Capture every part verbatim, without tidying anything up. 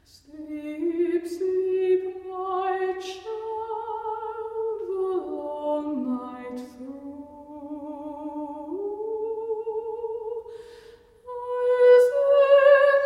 Sleep, sleep, my child, the long night through. I sing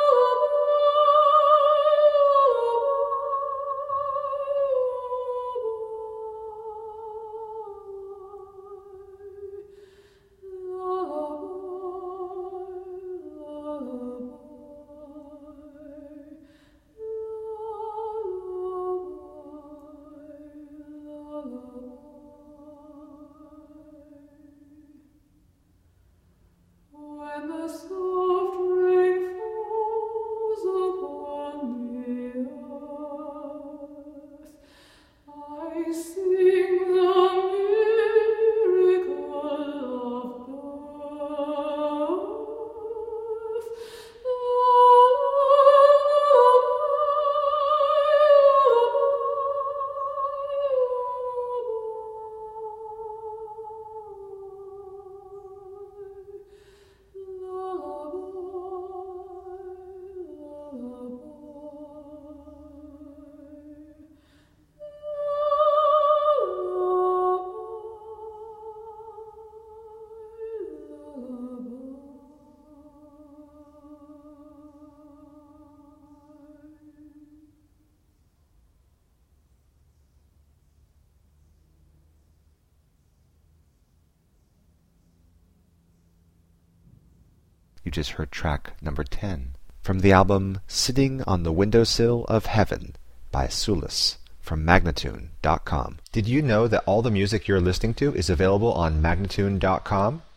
when the soft rain falls upon the earth, I sing the miracle of birth. You just heard track number ten from the album Sitting on the Windowsill of Heaven by Sulis from Magnatune dot com. Did you know that all the music you're listening to is available on Magnatune dot com?